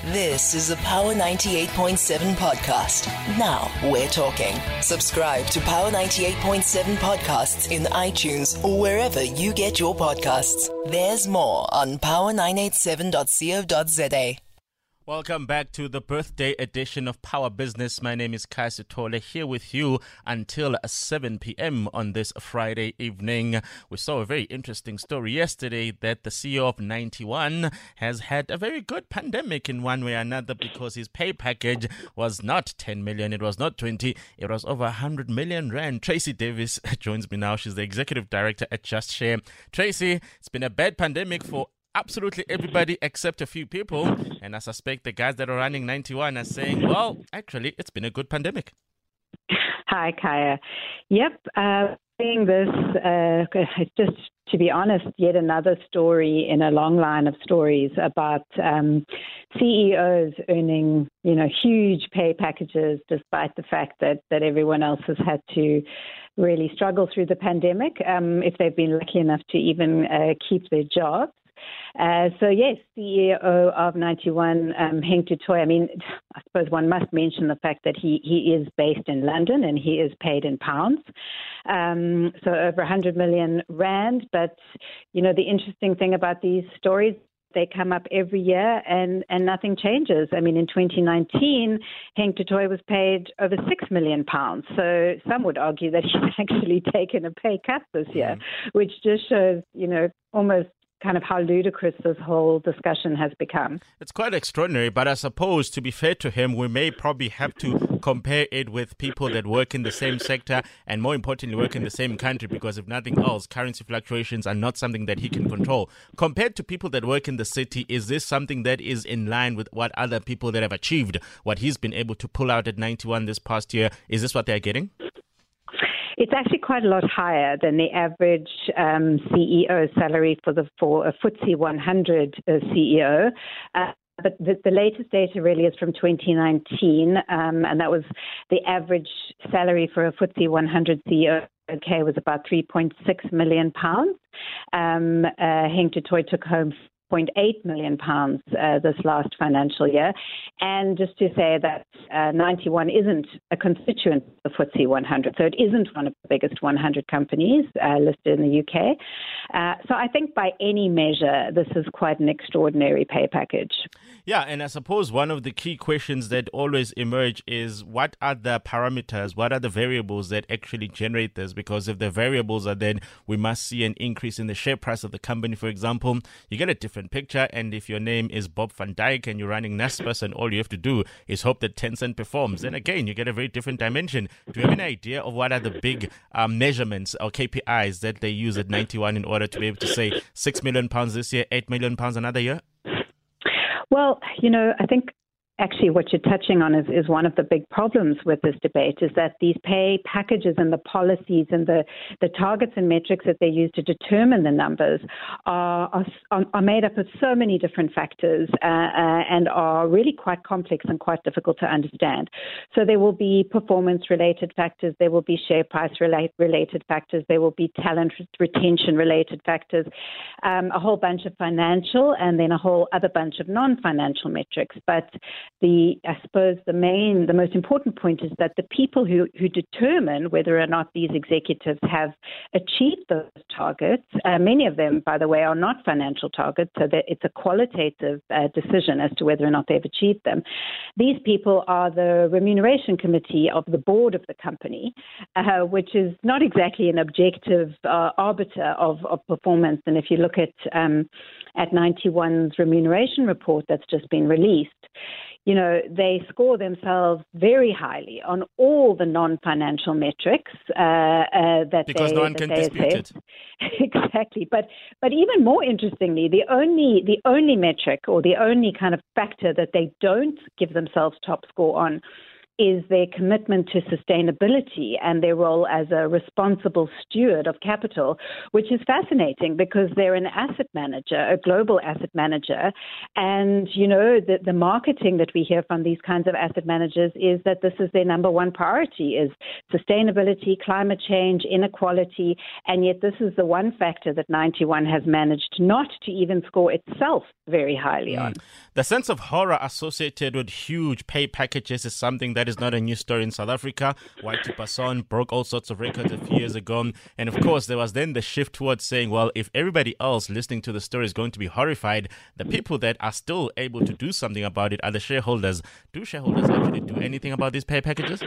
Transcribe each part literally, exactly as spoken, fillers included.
This is a Power ninety-eight point seven podcast. Now we're talking. Subscribe to Power ninety-eight point seven podcasts in iTunes or wherever you get your podcasts. There's more on power nine eight seven dot co dot za. Welcome back to the birthday edition of Power Business. My name is Kai Sitole, here with you until seven p.m. on this Friday evening. We saw a very interesting story yesterday that the C E O of ninety-one has had a very good pandemic in one way or another, because his pay package was not ten million, it was not twenty, it was over one hundred million rand. Tracy Davis joins me now. She's the executive director at Just Share. Tracy, it's been a bad pandemic for absolutely everybody except a few people, and I suspect the guys that are running ninety-one are saying, well, actually, it's been a good pandemic. Hi, Kaya. Yep, uh, seeing this, uh, just to be honest, yet another story in a long line of stories about um, C E Os earning, you know, huge pay packages despite the fact that, that everyone else has had to really struggle through the pandemic, um, if they've been lucky enough to even uh, keep their jobs. Uh, so, yes, C E O of ninety-one, um, Henk du Toit, I mean, I suppose one must mention the fact that he, he is based in London and he is paid in pounds. Um, so over one hundred million rand. But, you know, the interesting thing about these stories, they come up every year and, and nothing changes. I mean, in twenty nineteen, Henk du Toit was paid over six million pounds. So some would argue that he's actually taken a pay cut this year, mm-hmm. which just shows, you know, almost kind of how ludicrous this whole discussion has become. It's quite extraordinary, but I suppose, to be fair to him, we may probably have to compare it with people that work in the same sector and, more importantly, work in the same country, because if nothing else, currency fluctuations are not something that he can control. Compared to people that work in the city, is this something that is in line with what other people that have achieved what he's been able to pull out at ninety-one this past year? Is this what they're getting? It's actually quite a lot higher than the average um, C E O salary for the for a F T S E one hundred uh, C E O. Uh, but the, the latest data really is from twenty nineteen, um, and that was the average salary for a F T S E one hundred C E O. Okay, was about three point six million pounds. Um, uh, Henk du Toit took home zero point eight million pounds uh, this last financial year. And just to say that uh, ninety-one isn't a constituent of F T S E one hundred, so it isn't one of the biggest one hundred companies uh, listed in the U K. Uh, so I think by any measure, this is quite an extraordinary pay package. Yeah, and I suppose one of the key questions that always emerge is, what are the parameters, what are the variables that actually generate this? Because if the variables are then, we must see an increase in the share price of the company, for example, you get a different picture. And if your name is Bob van Dijk and you're running Naspers and all you have to do is hope that Tencent performs, then again, you get a very different dimension. Do you have any idea of what are the big um, measurements or K P Is that they use at ninety-one in order to be able to say six million pounds this year, eight million pounds another year? Well, you know, I think actually what you're touching on is, is one of the big problems with this debate, is that these pay packages and the policies and the, the targets and metrics that they use to determine the numbers are, are, are made up of so many different factors uh, uh, and are really quite complex and quite difficult to understand. So there will be performance-related factors, there will be share price-related factors, there will be talent retention-related factors, um, a whole bunch of financial, and then a whole other bunch of non-financial metrics. But The, I suppose the main, the most important point is that the people who, who determine whether or not these executives have achieved those targets, uh, many of them, by the way, are not financial targets, so that it's a qualitative uh, decision as to whether or not they've achieved them. These people are the remuneration committee of the board of the company, uh, which is not exactly an objective uh, arbiter of, of performance. And if you look at um, at ninety-one's remuneration report that's just been released, you know, they score themselves very highly on all the non-financial metrics uh, uh, that because they, no one that can they dispute it. Exactly, but but even more interestingly, the only the only metric or the only kind of factor that they don't give themselves top score on is their commitment to sustainability and their role as a responsible steward of capital, which is fascinating because they're an asset manager, a global asset manager. And, you know, the, the marketing that we hear from these kinds of asset managers is that this is their number one priority, is sustainability, climate change, inequality. And yet this is the one factor that Ninety One has managed not to even score itself very highly mm. on. The sense of horror associated with huge pay packages is something that is not a new story in South Africa. Whitey Basson broke all sorts of records a few years ago. And of course, there was then the shift towards saying, well, if everybody else listening to the story is going to be horrified, the people that are still able to do something about it are the shareholders. Do shareholders actually do anything about these pay packages?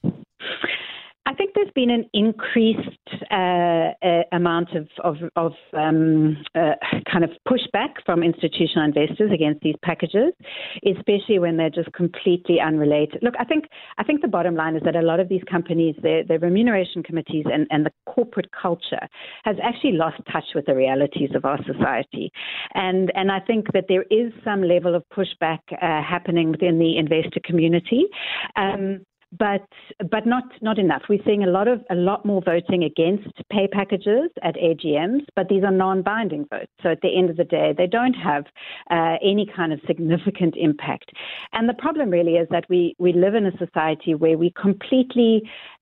I think there's been an increased uh, uh, amount of, of, of um, uh, kind of pushback from institutional investors against these packages, especially when they're just completely unrelated. Look, I think I think the bottom line is that a lot of these companies, their, their remuneration committees and, and the corporate culture has actually lost touch with the realities of our society. And, and I think that there is some level of pushback uh, happening within the investor community. Um, But but not not enough. We're seeing a lot of a lot more voting against pay packages at A G Ms, but these are non-binding votes. So at the end of the day, they don't have uh, any kind of significant impact. And the problem really is that we we live in a society where we completely,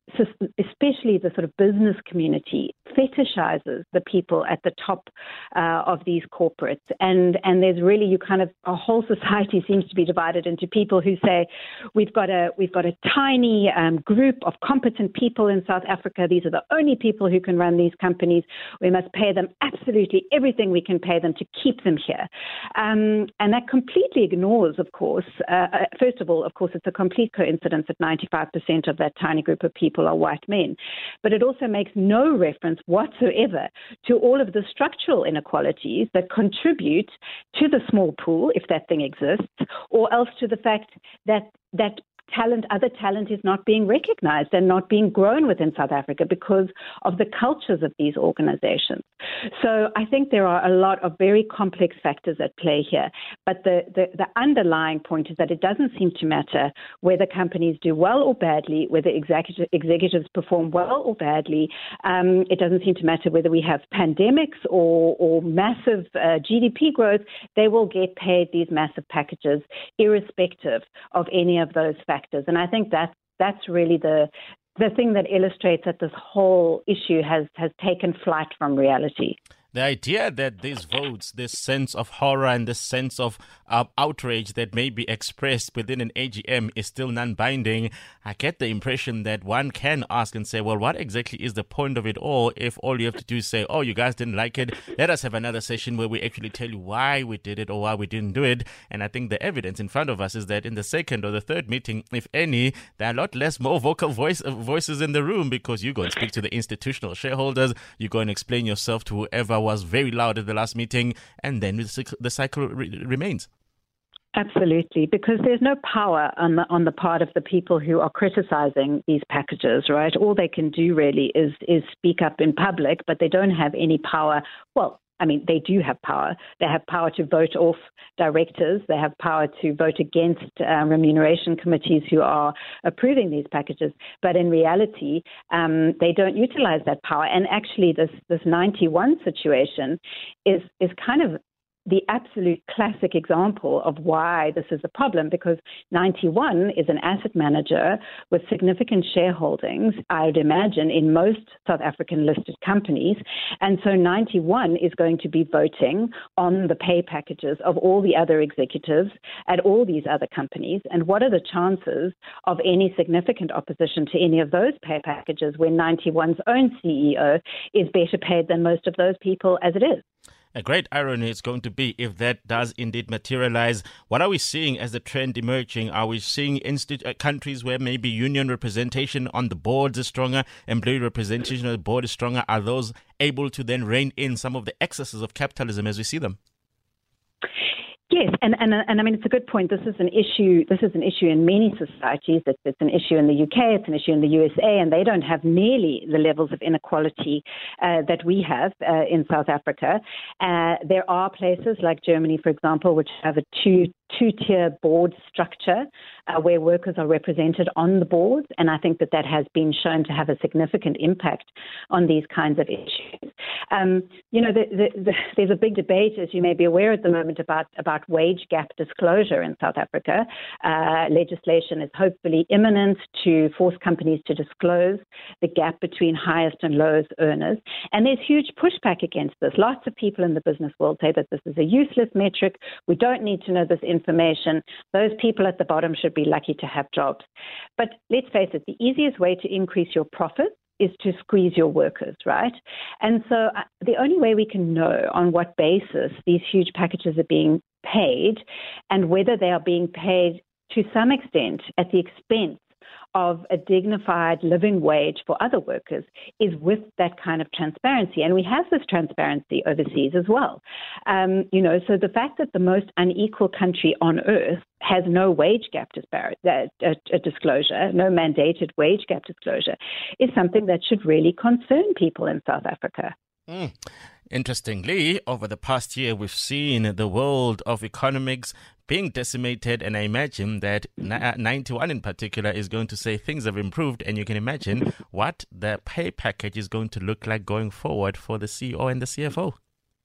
especially the sort of business community, fetishizes the people at the top uh, of these corporates. And and there's really, you kind of, a whole society seems to be divided into people who say, we've got a we've got a tiny um, group of competent people in South Africa. These are the only people who can run these companies. We must pay them absolutely everything we can pay them to keep them here. Um, and that completely ignores, of course, uh, first of all, of course, it's a complete coincidence that ninety-five percent of that tiny group of people are white men. But it also makes no reference whatsoever to all of the structural inequalities that contribute to the small pool, if that thing exists, or else to the fact that that talent, other talent is not being recognized and not being grown within South Africa because of the cultures of these organizations. So I think there are a lot of very complex factors at play here. But the, the, the underlying point is that it doesn't seem to matter whether companies do well or badly, whether executive, executives perform well or badly. Um, it doesn't seem to matter whether we have pandemics or, or massive uh, G D P growth. They will get paid these massive packages irrespective of any of those factors. And I think that's that's really the the thing that illustrates that this whole issue has, has taken flight from reality. The idea that these votes, this sense of horror and this sense of uh, outrage that may be expressed within an A G M is still non-binding, I get the impression that one can ask and say, well, what exactly is the point of it all if all you have to do is say, oh, you guys didn't like it, let us have another session where we actually tell you why we did it or why we didn't do it. And I think the evidence in front of us is that in the second or the third meeting, if any, there are a lot less more vocal voice, uh, voices in the room because you go and speak to the institutional shareholders, you go and explain yourself to whoever was very loud at the last meeting, and then the cycle re- remains. Absolutely, because there's no power on the on the part of the people who are criticizing these packages, right? All they can do really is is speak up in public, but they don't have any power. Well, I mean, they do have power. They have power to vote off directors. They have power to vote against uh, remuneration committees who are approving these packages. But in reality, um, they don't utilize that power. And actually, this this Ninety One situation is is kind of the absolute classic example of why this is a problem, because Ninety One is an asset manager with significant shareholdings, I would imagine, in most South African listed companies. And so Ninety One is going to be voting on the pay packages of all the other executives at all these other companies. And what are the chances of any significant opposition to any of those pay packages when Ninety One's own C E O is better paid than most of those people as it is? A great irony is going to be if that does indeed materialize. What are we seeing as the trend emerging? Are we seeing insti- uh, countries where maybe union representation on the boards is stronger, employee representation on the board is stronger? Are those able to then rein in some of the excesses of capitalism as we see them? Yes, and, and and I mean, it's a good point. This is an issue. This is an issue in many societies. It's, it's an issue in the U K. It's an issue in the U S A, and they don't have nearly the levels of inequality uh, that we have uh, in South Africa. Uh, there are places like Germany, for example, which have a two two-tier board structure uh, where workers are represented on the boards, and I think that that has been shown to have a significant impact on these kinds of issues. Um, you know, the, the, the, there's a big debate, as you may be aware at the moment, about, about wage gap disclosure in South Africa. Uh, legislation is hopefully imminent to force companies to disclose the gap between highest and lowest earners. And there's huge pushback against this. Lots of people in the business world say that this is a useless metric. We don't need to know this information. Those people at the bottom should be lucky to have jobs. But let's face it, the easiest way to increase your profits is to squeeze your workers, right? And so uh, the only way we can know on what basis these huge packages are being paid and whether they are being paid to some extent at the expense of a dignified living wage for other workers is with that kind of transparency. And we have this transparency overseas as well. Um, you know, so the fact that the most unequal country on earth has no wage gap disparity, uh, uh, uh, disclosure, no mandated wage gap disclosure, is something that should really concern people in South Africa. Mm. Interestingly, over the past year, we've seen the world of economics being decimated, and I imagine that ninety-one in particular is going to say things have improved, and you can imagine what the pay package is going to look like going forward for the C E O and the C F O.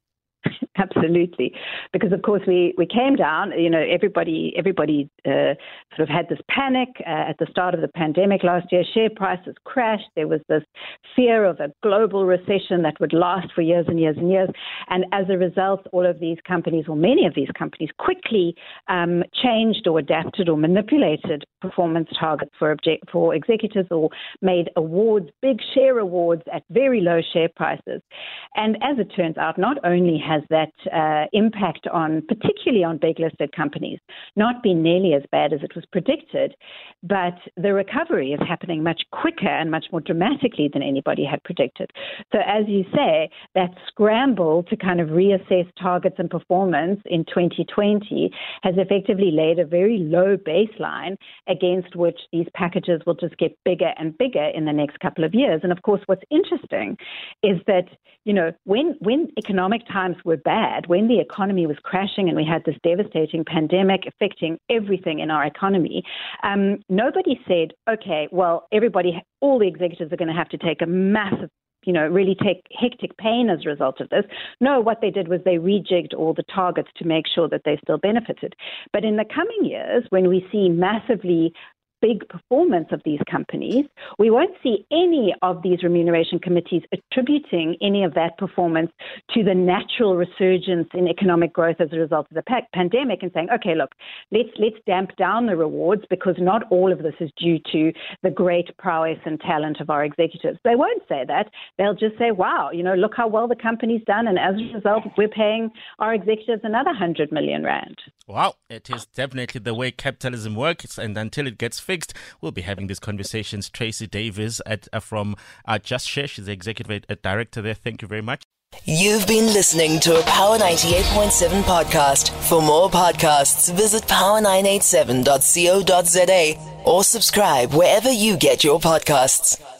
Absolutely, because of course we, we came down. You know, everybody everybody uh, sort of had this panic uh, at the start of the pandemic last year. Share prices crashed. There was this fear of a global recession that would last for years and years and years. And as a result, all of these companies, or many of these companies, quickly um, changed or adapted or manipulated performance targets for object, for executives, or made awards, big share awards at very low share prices. And as it turns out, not only has that uh, impact on, particularly on big listed companies, not been nearly as bad as it was predicted, but the recovery is happening much quicker and much more dramatically than anybody had predicted. So as you say, that scramble to kind of reassess targets and performance in twenty twenty has effectively laid a very low baseline against which these packages will just get bigger and bigger in the next couple of years. And of course, what's interesting is that, you know, when, when economic times were bad, when the economy was crashing and we had this devastating pandemic affecting everything in our economy, um, nobody said, okay, well, everybody, all the executives are going to have to take a massive, you know, really take hectic pain as a result of this. No, what they did was they rejigged all the targets to make sure that they still benefited. But in the coming years, when we see massively big performance of these companies, we won't see any of these remuneration committees attributing any of that performance to the natural resurgence in economic growth as a result of the pa- pandemic and saying, okay, look, let's let's damp down the rewards because not all of this is due to the great prowess and talent of our executives. They won't say that. They'll just say, wow, you know, look how well the company's done, and as a result, we're paying our executives another one hundred million rand. Wow, it is definitely the way capitalism works, and until it gets fixed, we'll be having these conversations. Tracy Davies at, uh, from uh, Just Share, she's the executive director there. Thank you very much. You've been listening to a Power ninety-eight point seven podcast. For more podcasts, visit power nine eight seven dot co dot za or subscribe wherever you get your podcasts.